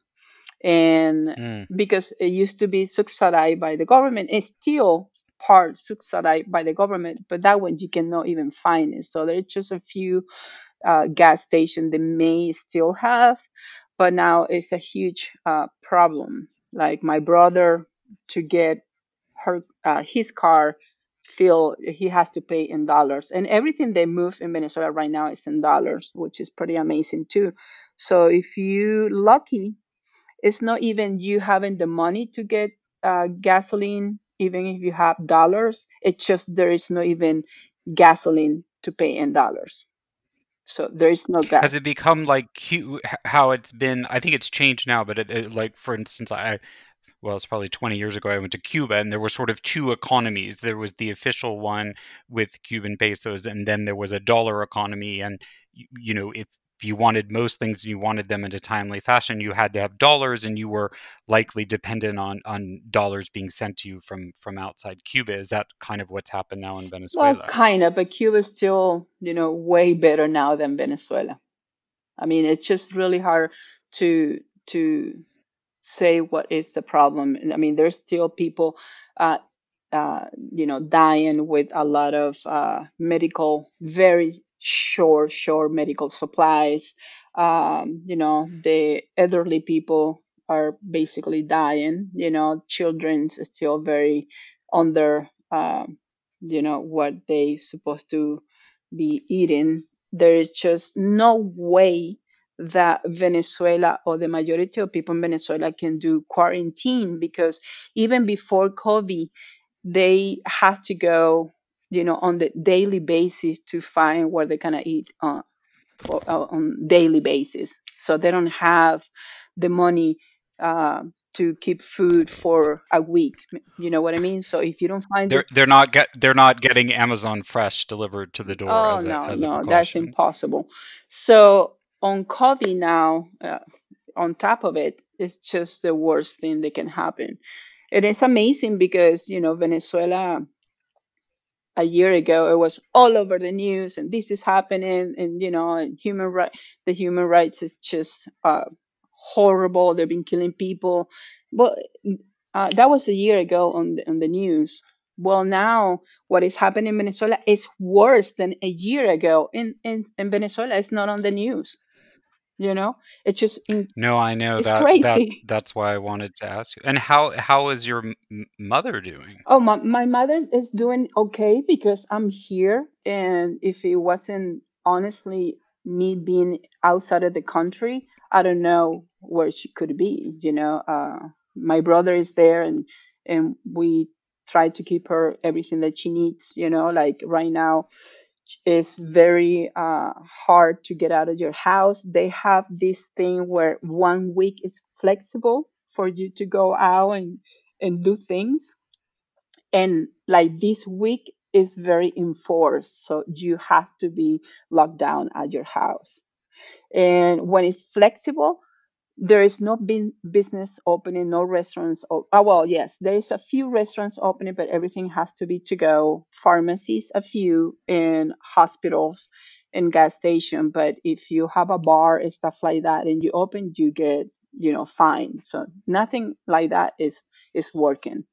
And mm. because it used to be subsidized by the government, it's still part subsidized by the government, but that one you cannot even find it. So there's just a few uh, gas stations they may still have, but now it's a huge uh, problem. Like my brother, to get her uh, his car filled, he has to pay in dollars, and everything they move in Venezuela right now is in dollars, which is pretty amazing too. So if you lucky, it's not even you having the money to get uh, gasoline, even if you have dollars. It's just there is no even gasoline to pay in dollars. So there is no gas. Has it become like Q, how it's been? I think it's changed now, but it, it, like, for instance, I, well, it's probably twenty years ago, I went to Cuba, and there were sort of two economies. There was the official one with Cuban pesos, and then there was a dollar economy. And, you know, if you wanted most things and you wanted them in a timely fashion, you had to have dollars, and you were likely dependent on, on dollars being sent to you from, from outside Cuba. Is that kind of what's happened now in Venezuela? Well, kind of, but Cuba is still, you know, way better now than Venezuela. I mean, it's just really hard to to say what is the problem. I mean, there's still people, uh, uh, you know, dying with a lot of uh, medical, very short, short medical supplies. Um, you know, the elderly people are basically dying. You know, children's still very under, um, you know, what they supposed to be eating. There is just no way that Venezuela or the majority of people in Venezuela can do quarantine, because even before COVID, they have to go you know, on the daily basis to find what they're gonna eat on for uh, on daily basis. So they don't have the money uh, to keep food for a week. You know what I mean? So if you don't find They're it, they're not get they're not getting Amazon Fresh delivered to the door oh as a no, as a no, that's precaution. impossible. So on COVID now, uh, on top of it, it's just the worst thing that can happen. It is amazing because you know Venezuela a year ago it was all over the news and this is happening and you know and human right the human rights is just uh, horrible. They've been killing people, but uh, that was a year ago on the, on the news. Well, now what is happening in Venezuela is worse than a year ago in in, in Venezuela. It's not on the news. You know, it's just in, No, I know it's that that crazy. that's why I wanted to ask you. And how how is your m- mother doing? Oh, my, my mother is doing okay because I'm here. And if it wasn't honestly me being outside of the country, I don't know where she could be. You know, uh, my brother is there and, and we try to keep her everything that she needs. You know, like right now, it's very uh, hard to get out of your house. They have this thing where one week is flexible for you to go out and, and do things, and like this week is very enforced, so you have to be locked down at your house. And when it's flexible, there is no bin- business opening, no restaurants. Oh, oh, well, yes, there is a few restaurants opening, but everything has to be to go. Pharmacies, a few, and hospitals and gas station. But if you have a bar and stuff like that, and you open, you get you know fined. So nothing like that is is working.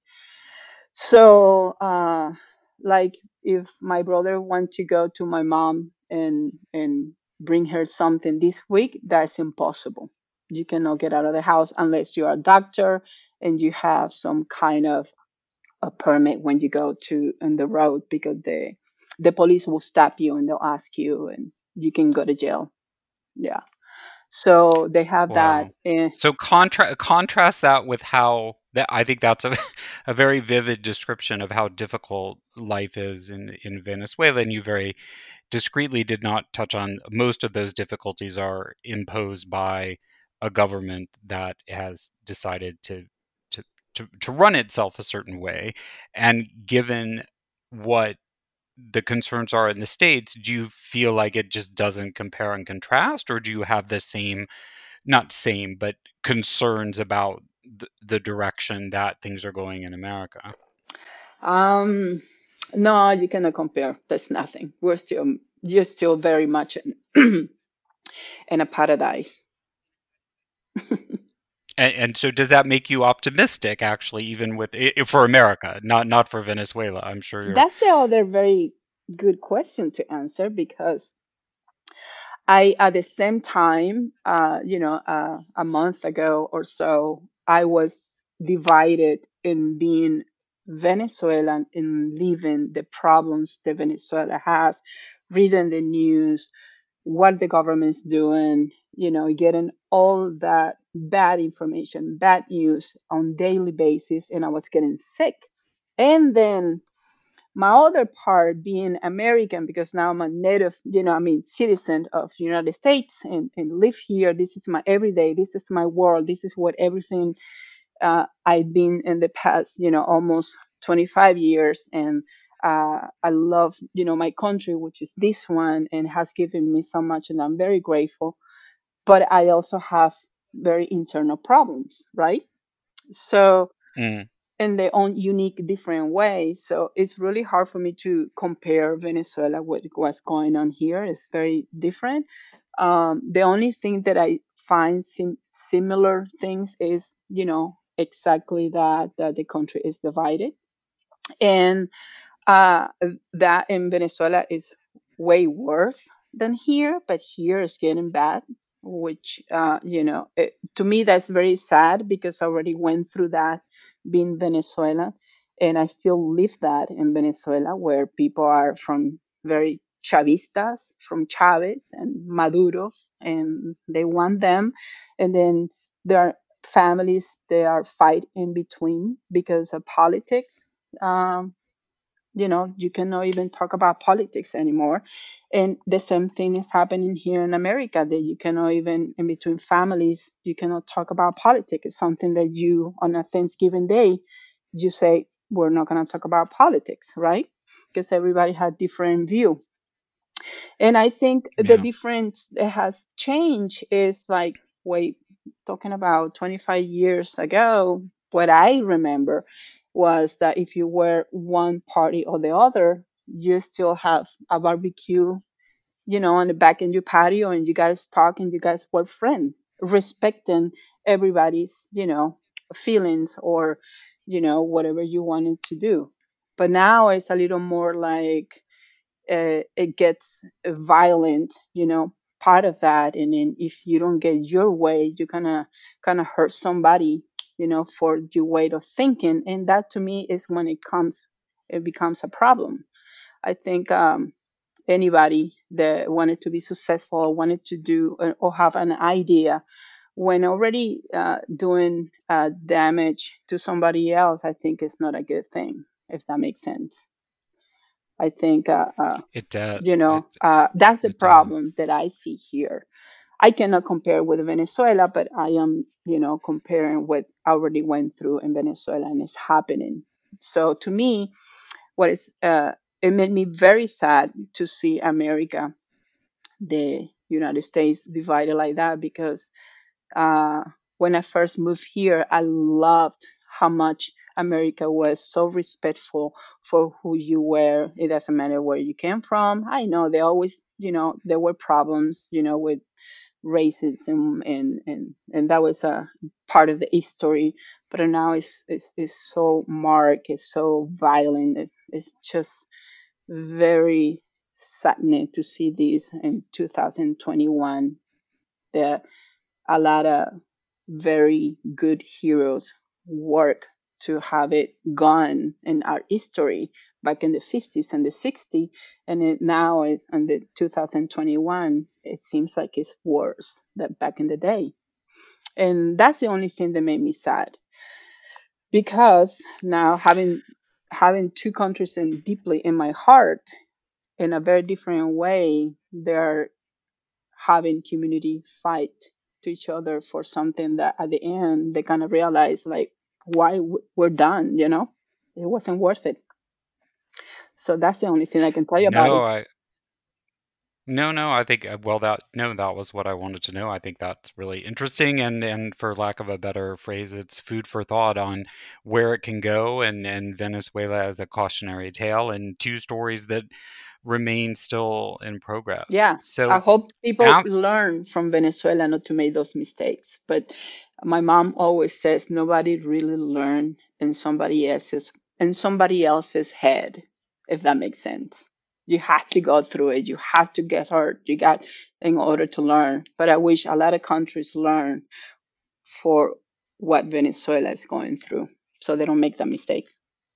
So, uh, like, if my brother want to go to my mom and and bring her something this week, that's impossible. You cannot get out of the house unless you are a doctor and you have some kind of a permit when you go to on the road, because the the police will stop you and they'll ask you and you can go to jail. Yeah. So they have that. Wow. eh, So contra- contrast that with how that I think that's a a very vivid description of how difficult life is in in Venezuela, and you very discreetly did not touch on most of those difficulties are imposed by a government that has decided to to to, to run itself a certain way. And given what the concerns are in the States, do you feel like it just doesn't compare and contrast, or do you have the same, not same, but concerns about the, the direction that things are going in America? Um, no, you cannot compare. There's nothing. We're still, you're still very much in, in a paradise. And, and so, does that make you optimistic, actually, even with for America, not not for Venezuela? I'm sure you're. That's the other very good question to answer, because I, at the same time, uh, you know, uh, a month ago or so, I was divided in being Venezuelan and living the problems that Venezuela has, reading the news, what the government's doing, you know, getting all that bad information, bad news on daily basis, and I was getting sick. And then my other part being American, because now I'm a native, you know, I mean, citizen of the United States and, and live here. This is my everyday. This is my world. This is what everything uh, I've been in the past, you know, almost twenty-five years. And uh, I love, you know, my country, which is this one, and has given me so much, and I'm very grateful. But I also have very internal problems, right? So Mm. in their own unique, different way. So it's really hard for me to compare Venezuela with what's going on here. It's very different. Um, the only thing that I find sim- similar things is, you know, exactly that that the country is divided, and uh, that in Venezuela is way worse than here, but here is getting bad, which, uh, you know, it, to me, that's very sad because I already went through that being Venezuelan. And I still live that in Venezuela, where people are from very Chavistas, from Chavez and Maduro, and they want them. And then there are families, they are fight in between because of politics. Um, you know, you cannot even talk about politics anymore. And the same thing is happening here in America, that you cannot even, in between families, you cannot talk about politics. It's something that you, on a Thanksgiving day, you say, we're not going to talk about politics, right? Because everybody had different view. And I think yeah. the difference that has changed is like, wait, talking about twenty-five years ago, what I remember was that if you were one party or the other, you still have a barbecue, you know, on the back in your patio, and you guys talk and you guys were friends, respecting everybody's, you know, feelings or, you know, whatever you wanted to do. But now it's a little more like uh, it gets violent, you know, part of that. And then if you don't get your way, you're gonna kind of hurt somebody, you know, for your way of thinking. And that to me is when it comes, it becomes a problem. I think um, anybody that wanted to be successful or wanted to do or have an idea, when already uh, doing uh, damage to somebody else, I think it's not a good thing, if that makes sense. I think, uh, uh, it does. You know, it, uh, that's the it problem does. that I see here. I cannot compare with Venezuela, but I am, you know, comparing what I already went through in Venezuela and is happening. So to me, what is, uh, it made me very sad to see America, the United States, divided like that, because uh, when I first moved here, I loved how much America was so respectful for who you were. It doesn't matter where you came from. I know they always, you know, there were problems, you know, with racism, and and and that was a part of the history. But now it's it's, it's so marked, it's so violent. It's, it's just very saddening to see this in two thousand twenty-one. That a lot of very good heroes work to have it gone in our history back in the fifties and the sixties, and it now is in the two thousand twenty-one, it seems like it's worse than back in the day. And that's the only thing that made me sad, because now having having two countries in deeply in my heart, in a very different way, they're having community fight to each other for something that at the end they kind of realize, like, why w- we're done, you know, it wasn't worth it. So that's the only thing I can tell you about No, it. I no, no. I think uh, well that no, that was what I wanted to know. I think that's really interesting, and and for lack of a better phrase, it's food for thought on where it can go, and and Venezuela as a cautionary tale, and two stories that remain still in progress. Yeah, So, I hope people out, learn from Venezuela not to make those mistakes. But my mom always says nobody really learn in somebody else's in somebody else's head, if that makes sense. You have to go through it. You have to get hurt. You got in order to learn. But I wish a lot of countries learn for what Venezuela is going through, so they don't make that mistake.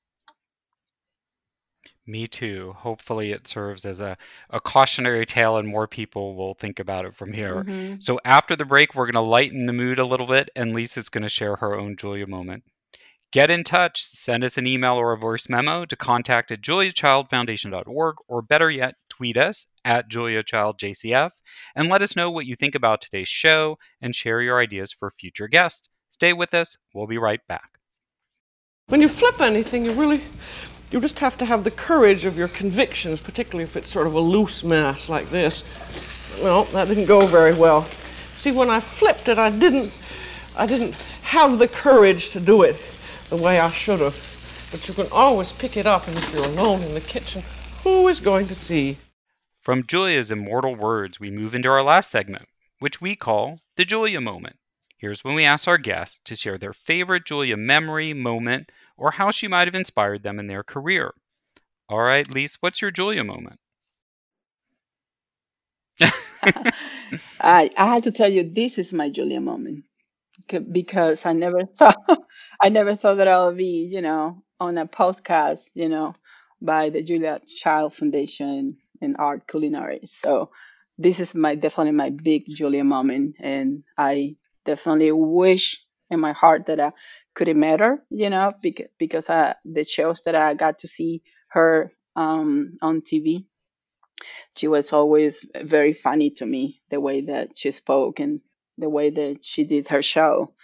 me too. Hopefully, it serves as a, a cautionary tale, and more people will think about it from here. Mm-hmm. So, after the break, we're going to lighten the mood a little bit, and Lisa's going to share her own Julia moment. Get in touch. Send us an email or a voice memo to contact at julia child foundation dot org, or better yet, tweet us at julia child j c f, and let us know what you think about today's show and share your ideas for future guests. Stay with us. We'll be right back. When you flip anything, you really, you just have to have the courage of your convictions, particularly if it's sort of a loose mass like this. Well, that didn't go very well. See, when I flipped it, I didn't, I didn't have the courage to do it the way I should have. But you can always pick it up, and if you're alone in the kitchen, who is going to see? From Julia's immortal words, we move into our last segment, which we call the Julia moment. Here's when we ask our guests to share their favorite Julia memory, moment, or how she might have inspired them in their career. All right, Lise, what's your Julia moment? I I had to tell you, this is my Julia moment, c- because I never thought I never thought that I would be, you know, on a podcast, you know, by the Julia Child Foundation in Art Culinary. So this is my definitely my big Julia moment, and I definitely wish in my heart that I could have met her, you know, because because I, the shows that I got to see her um, on T V. She was always very funny to me, the way that she spoke and the way that she did her show.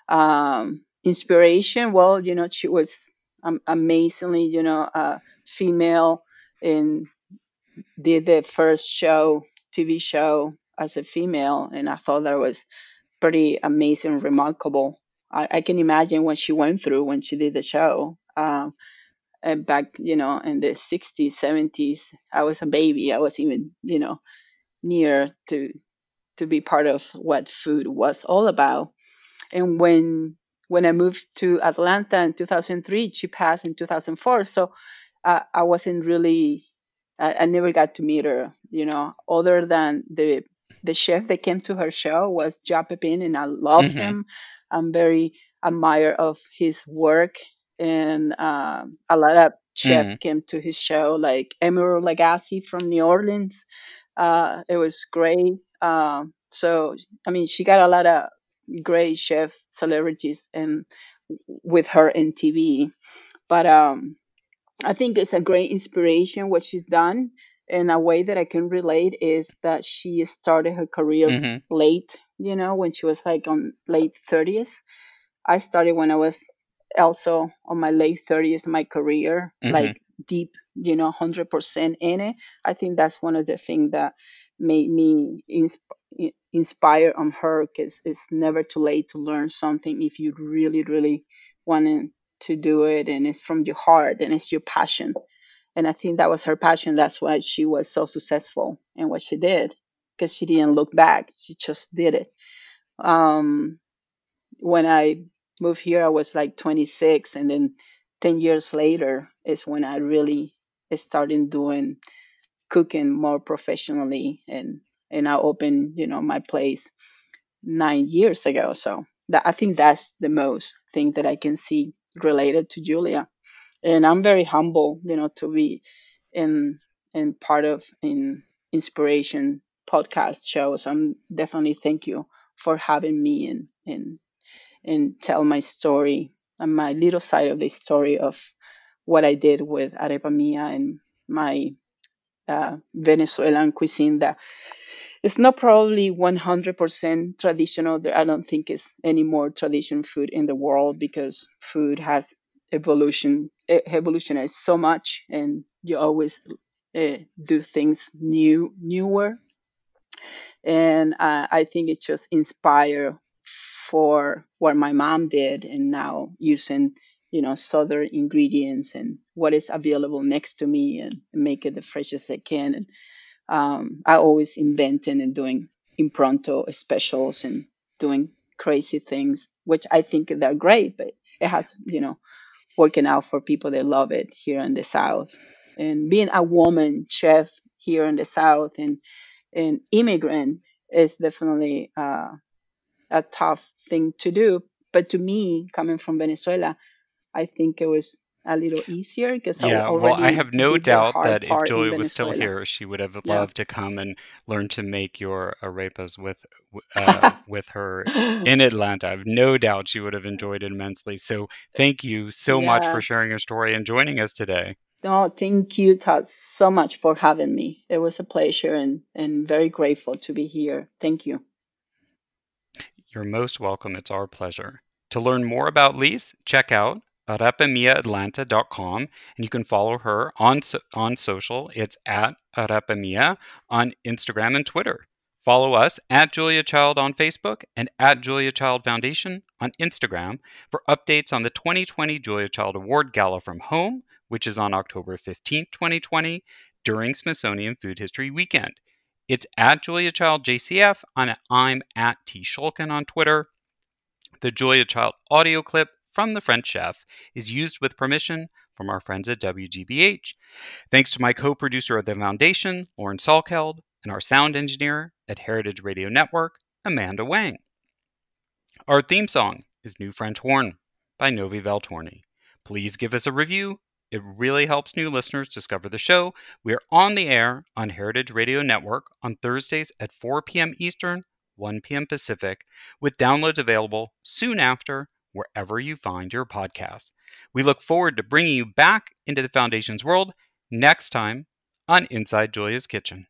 Um, inspiration, well, you know, she was um, amazingly, you know, uh, female and did the first show, T V show as a female. And I thought that was pretty amazing, remarkable. I, I can imagine what she went through when she did the show. Um, and back, you know, in the sixties, seventies, I was a baby. I was even, you know, near to to be part of what food was all about. And when when I moved to Atlanta in two thousand three, she passed in two thousand four. So uh, I wasn't really, I, I never got to meet her, you know, other than the the chef that came to her show was Joe Pepin, and I love Mm-hmm. him. I'm very admire of his work, and um, a lot of chefs Mm-hmm. came to his show, like Emerald Lagasse from New Orleans. Uh, it was great. Um, so I mean, she got a lot of great chef celebrities and with her in T V. But um, I think it's a great inspiration what she's done. And a way that I can relate is that she started her career Mm-hmm. late, you know, when she was like on late thirties. I started when I was also on my late thirties, my career, Mm-hmm. like deep, you know, one hundred percent in it. I think that's one of the things that made me insp- inspire on her, because it's never too late to learn something if you really, really want to do it, and it's from your heart and it's your passion. And I think that was her passion. That's why she was so successful in what she did, because she didn't look back. She just did it. Um, when I moved here, I was like twenty-six, and then ten years later is when I really started doing cooking more professionally, and and I opened, you know, my place nine years ago. So that, I think that's the most thing that I can see related to Julia. And I'm very humble, you know, to be in in part of in inspiration podcast shows. I'm definitely thank you for having me and and and tell my story and my little side of the story of what I did with Arepa Mia and my uh, Venezuelan cuisine that it's not probably one hundred percent traditional. There, I don't think it's any more traditional food in the world, because food has evolution e- evolutionized so much, and you always uh, do things new, newer. And uh, I think it just inspired for what my mom did, and now using, you know, southern ingredients and what is available next to me, and make it the freshest I can. And um, I always inventing and doing impromptu specials and doing crazy things, which I think they're great, but it has, you know, working out for people that love it here in the South. And being a woman chef here in the South and an immigrant is definitely uh, a tough thing to do. But to me, coming from Venezuela, I think it was a little easier because I Yeah, well, I already have no did the doubt hard that if part in Julia was still Venezuela. here, she would have Yeah. loved to come and learn to make your arepas with uh, with her in Atlanta. I have no doubt she would have enjoyed it immensely. So thank you so much for Yeah. sharing your story and joining us today. No, thank you, Todd, so much for having me. It was a pleasure, and, and very grateful to be here. Thank you. You're most welcome. It's our pleasure. To learn more about Lise, check out arepa mia atlanta dot com, and you can follow her on so- on social. It's at arepamia on Instagram and Twitter. Follow us at Julia Child on Facebook and at Julia Child Foundation on Instagram for updates on the twenty twenty Julia Child Award Gala from home, which is on October fifteenth, twenty twenty, during Smithsonian Food History Weekend. It's at Julia Child J C F, and I'm at T Shulkin on Twitter. The Julia Child audio clip from the French chef is used with permission from our friends at W G B H. Thanks to my co-producer of the Foundation, Lauren Salkeld, and our sound engineer at Heritage Radio Network, Amanda Wang. Our theme song is New French Horn by Novi Valtorni. Please give us a review. It really helps new listeners discover the show. We are on the air on Heritage Radio Network on Thursdays at four p.m. Eastern, one p.m. Pacific, with downloads available soon after wherever you find your podcasts. We look forward to bringing you back into the Foundation's world next time on Inside Julia's Kitchen.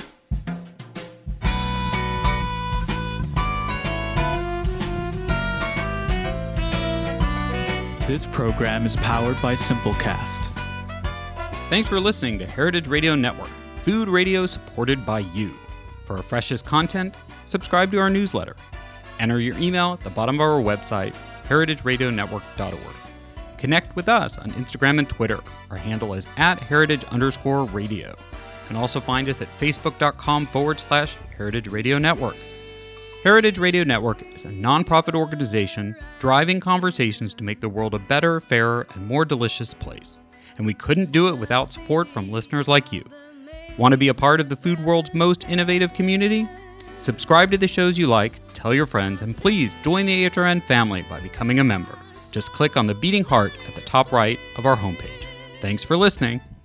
This program is powered by Simplecast. Thanks for listening to Heritage Radio Network, food radio supported by you. For our freshest content, subscribe to our newsletter. Enter your email at the bottom of our website, heritage radio network dot org. Connect with us on Instagram and Twitter. Our handle is at heritage underscore radio. You can also find us at facebook.com forward slash Heritage Radio Network. Heritage Radio Network is a nonprofit organization driving conversations to make the world a better, fairer, and more delicious place. And we couldn't do it without support from listeners like you. Want to be a part of the food world's most innovative community? Subscribe to the shows you like, tell your friends, and please join the H R N family by becoming a member. Just click on the beating heart at the top right of our homepage. Thanks for listening.